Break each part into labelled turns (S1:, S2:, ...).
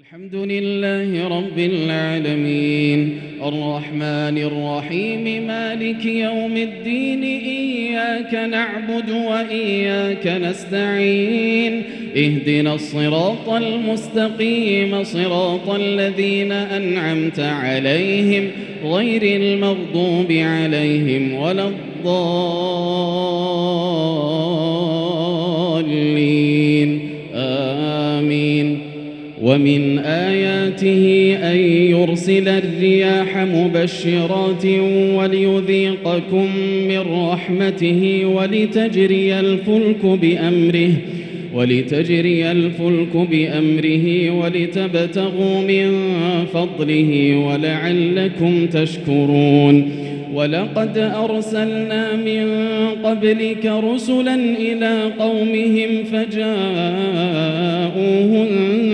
S1: الحمد لله رب العالمين الرحمن الرحيم مالك يوم الدين إياك نعبد وإياك نستعين اهدنا الصراط المستقيم صراط الذين أنعمت عليهم غير المغضوب عليهم ولا الضالين آمين. ومن آياته أن يرسل الرياح مبشرات وليذيقكم من رحمته ولتجري الفلك بأمره ولتبتغوا من فضله ولعلكم تشكرون. ولقد أرسلنا من قبلك رسلا إلى قومهم فجاءوهم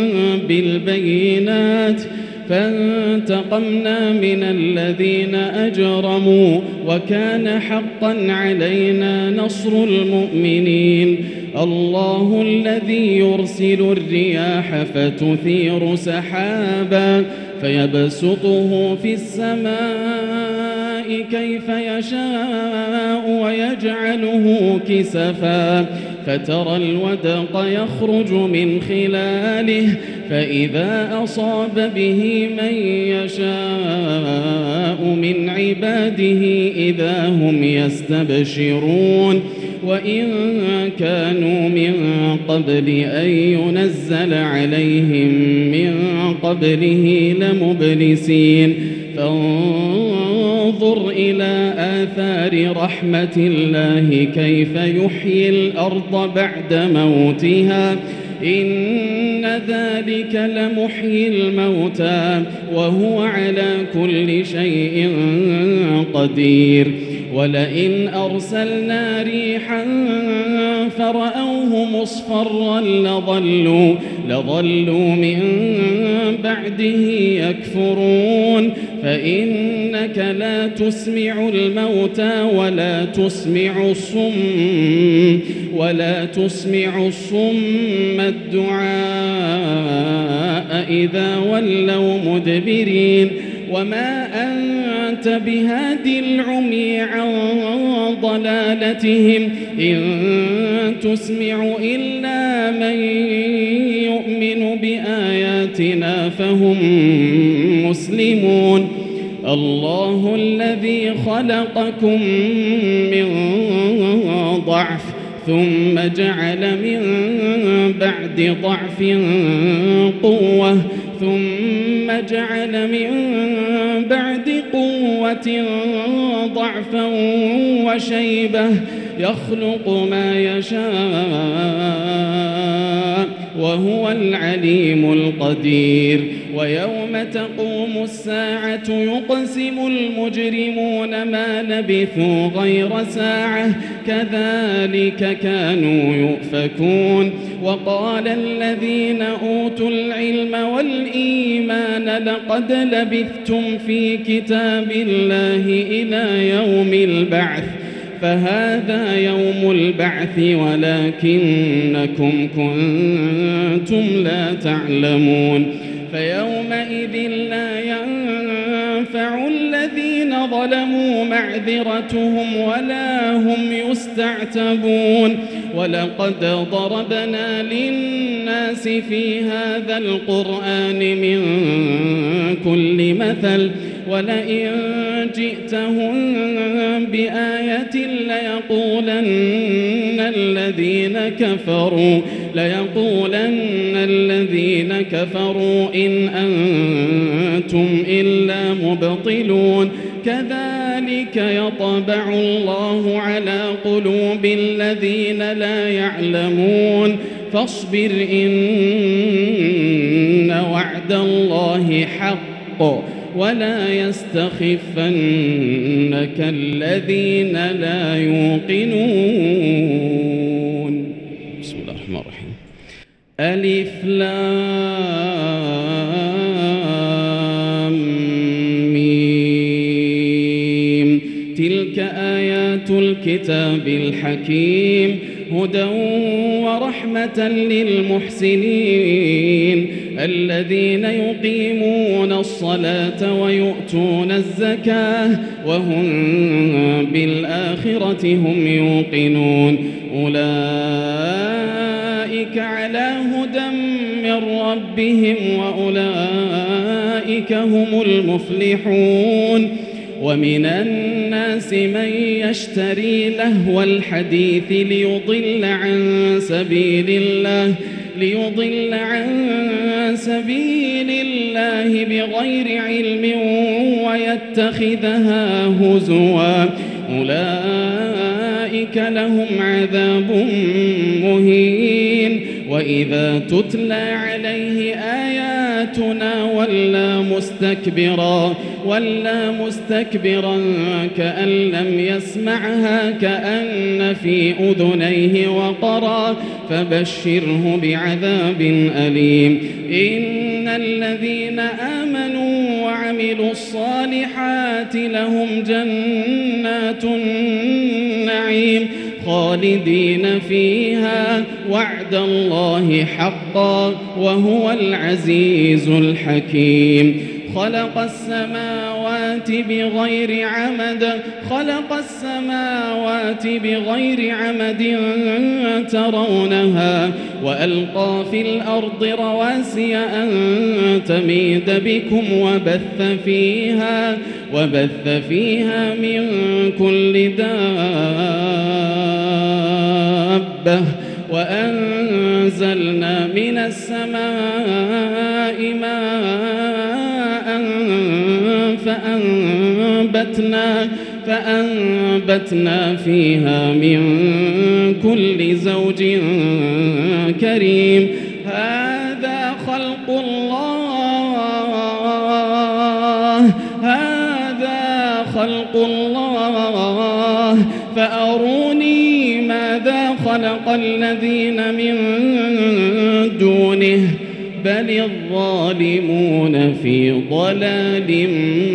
S1: بالبينات فانتقمنا من الذين أجرموا وكان حقا علينا نصر المؤمنين. الله الذي يرسل الرياح فتثير سحابا فيبسطه في السماء كيف يشاء ويجعله كسفا فترى الودق يخرج من خلاله فإذا أصاب به من يشاء من عباده إذا هم يستبشرون. وإن كانوا من قبل أن ينزل عليهم من قبله لمبلسين. فانظر إلى آثار رحمة الله كيف يحيي الأرض بعد موتها إن ذلك لمحيي الموتى وهو على كل شيء قدير. ولئن أرسلنا ريحا فرأوه مصفرا لظلوا من بعده يكفرون. فإنك لا تسمع الموتى ولا تسمع الصم الدعاء إذا ولوا مدبرين. وما أنت بهادي العمي عن ضلالتهم إن تسمع إلا من يؤمن بآياتنا فهم مسلمون. الله الذي خلقكم من ضعف ثم جعل من بعد ضعف قوة ثم جعل من بعد قوة ضعفا وشيبة يخلق ما يشاء وهو العليم القدير. ويوم تقوم الساعة يقسم المجرمون ما لبثوا غير ساعة كذلك كانوا يؤفكون. وقال الذين أوتوا العلم والإيمان لقد لبثتم في كتاب الله إلى يوم البعث فهذا يوم البعث ولكنكم كنتم لا تعلمون. فيومئذ لا ينفع الذين ظلموا معذرتهم ولا هم يستعتبون. ولقد ضربنا للناس في هذا القرآن من كل مثل ولئن جئتهم بآية ليقولن الذين كفروا إن أنتم إلا مبطلون. كذلك يطبع الله على قلوب الذين لا يعلمون. فاصبر إن وعد الله حق ولا يستخفنك الذين لا يوقنون. بسم الله الرحمن الرحيم. ألف لام ميم تلك آيات الكتاب الحكيم هدى ورحمة للمحسنين الذين يقيمون الصلاة ويؤتون الزكاة وهم بالآخرة هم يوقنون أولئك على هدى من ربهم وأولئك هم المفلحون ومن الناس من يشتري لهو الحديث ليضل عن سبيل الله بغير علم ويتخذها هزوا أولئك لهم عذاب مهين وإذا تتلى عليه آياتنا ولى مستكبرا كأن لم يسمعها كأن في أذنيه وقرا فبشره بعذاب أليم إن الذين آمنوا وعملوا الصالحات لهم جنات النعيم خالدين فيها وعد الله حقا وهو العزيز الحكيم خلق السماوات بغير عمد ترونها وألقى في الأرض رواسي أن تميد بكم وبث فيها من كل دابة وأنزلنا من السماء ماء فأنبتنا فيها من كل زوج كريم هذا خلق الله فأروني ماذا خلق الذين من دونه بل الظالمون في ضلال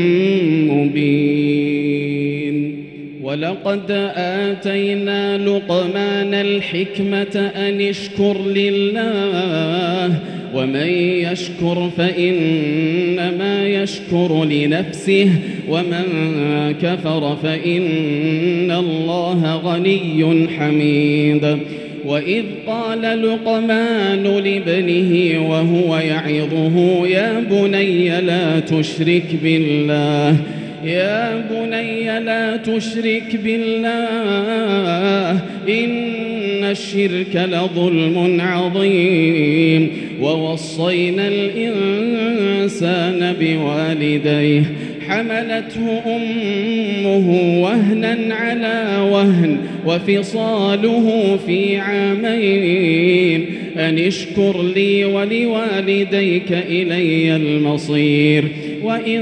S1: مبين ولقد آتينا لقمان الحكمة أن اشكر لله ومن يشكر فإنما يشكر لنفسه ومن كفر فإن الله غني حميد وإذ قال لقمان لابنه وهو يعظه يا بني لا تشرك بالله إن الشرك لظلم عظيم ووصينا الإنسان بوالديه حملته أمه وهنا على وهن وفصاله في عامين أن اشكر لي ولوالديك إلي المصير وإن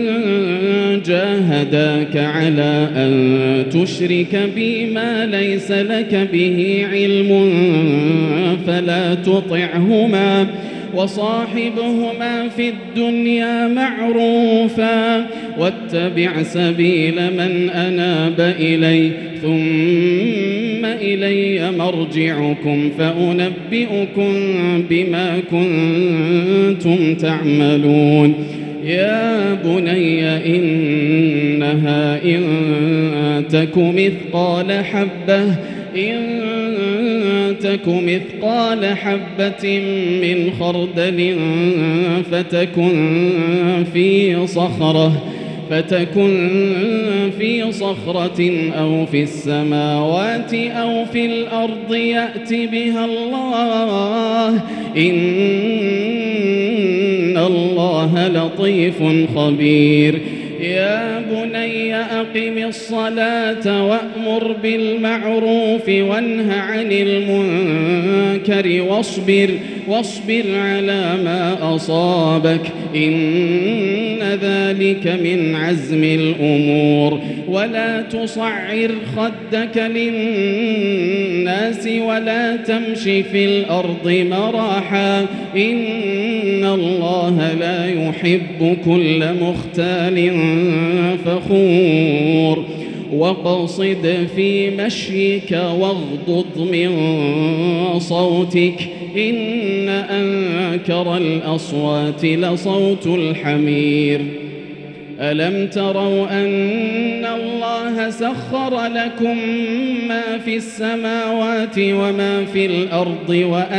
S1: جاهداك على أن تشرك بي ما ليس لك به علم فلا تطعهما وصاحبهما في الدنيا معروفا واتبع سبيل من أناب إلي ثم إلي مرجعكم فأنبئكم بما كنتم تعملون يا بني إنها إن تك مثقال حبة من خردل فتكن في صخرة أو في السماوات أو في الأرض يأت بها الله إن الله لطيف خبير يا بني أقم الصلاة وأمر بالمعروف وانه عن المنكر واصبر على ما أصابك إن ذلك من عزم الأمور ولا تصعر خدك للناس ولا تمش في الأرض مراحا إن الله لا يحب كل مختال فخور وقصد في مشيك واغضض من صوتك إن أنكر الأصوات لصوت الحمير ألم تروا أن الله سخر لكم ما في السماوات وما في الأرض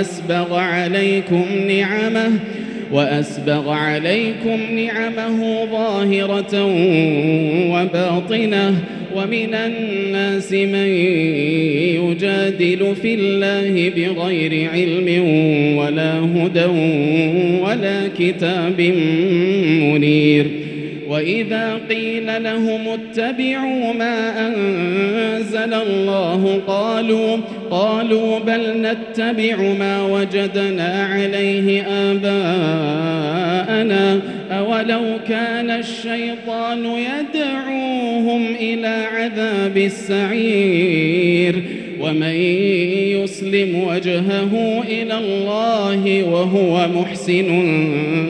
S1: وأسبغ عليكم نعمه ظاهرة وباطنة ومن الناس من يجادل في الله بغير علم ولا هدى ولا كتاب منير وإذا قيل لهم اتبعوا ما أنزل الله قالوا بل نتبع ما وجدنا عليه آباءنا أولو كان الشيطان يدعوهم إلى عذاب السعير ومن يسلم وجهه إلى الله وهو محسن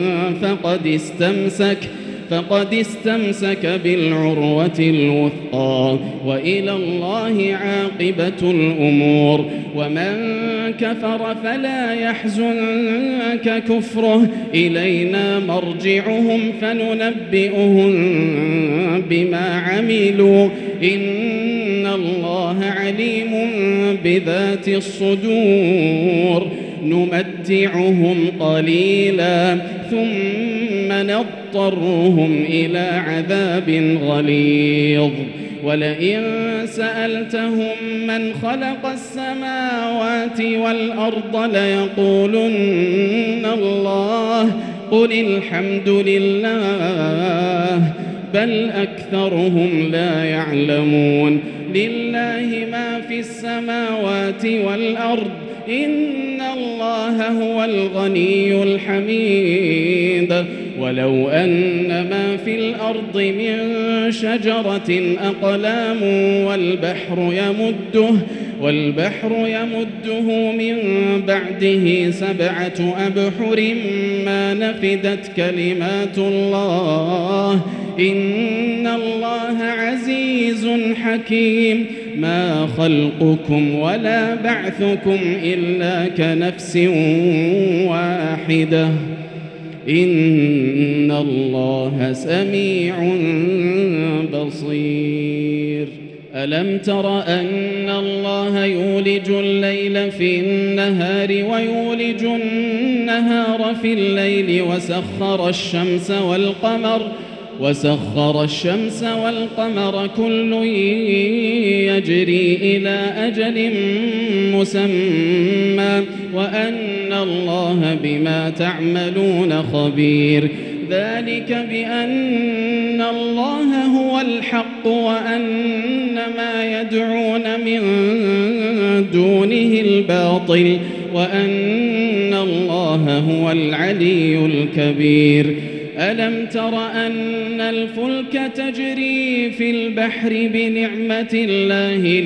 S1: فقد استمسك بالعروة الوثقى وإلى الله عاقبة الأمور ومن كفر فلا يحزنك كفره إلينا مرجعهم فننبئهم بما عملوا إن الله عليم بذات الصدور نمتعهم قليلا ثم نضطرهم إلى عذاب غليظ ولئن سألتهم من خلق السماوات والأرض ليقولن الله قل الحمد لله بل أكثرهم لا يعلمون لله ما في السماوات والأرض إن الله هو الغني الحميد ولو أن ما في الأرض من شجرة أقلام والبحر يمده من بعده 7 أبحر ما نفدت كلمات الله إن الله عزيز حكيم ما خلقكم ولا بعثكم إلا كنفس واحدة إن الله سميع بصير ألم تر أن الله يولج الليل في النهار ويولج النهار في الليل وسخر الشمس والقمر كل يجري إلى أجل مسمى وأن الله بما تعملون خبير ذلك بأن الله هو الحق وأن ما يدعون من دونه الباطل وأن الله هو العلي الكبير ألم تر أن الفلك تجري في البحر بنعمة الله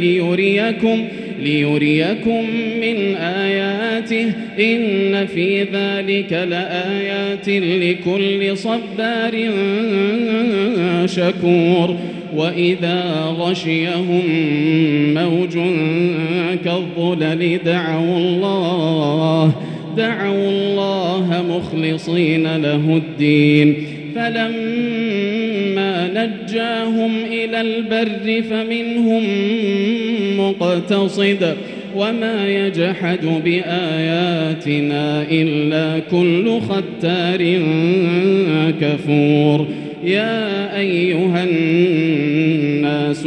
S1: ليريكم من آياته إن في ذلك لآيات لكل صبار شكور وإذا غشيهم موج كالظلل دعوا الله مخلصين له الدين فلما نجاهم إلى البر فمنهم مقتصد وما يجحد بآياتنا إلا كل ختار كفور يا أيها الناس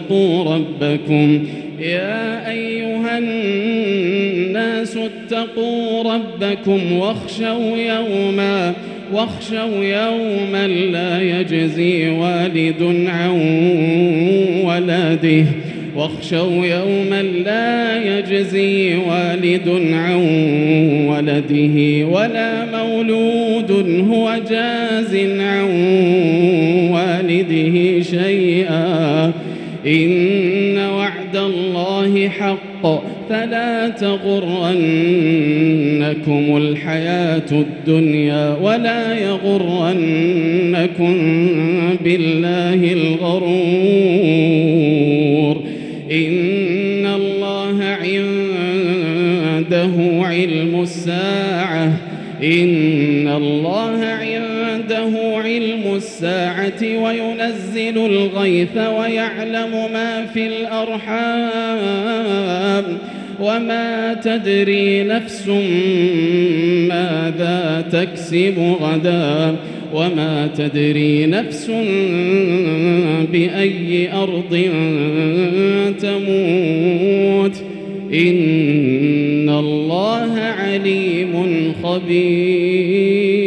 S1: اتقوا ربكم واخشوا يوما لا يجزي والد عن ولده ولا مولود هو جاز عن والده شيئا إن وعد الله حق فلا تغرنكم الحياة الدنيا ولا يغرنكم بالله الغرور إن الله عنده علم الساعة وينزل الغيث ويعلم ما في الأرحام وما تدري نفس ماذا تكسب غدا وما تدري نفس بأي أرض تموت إن الله عليم خبير.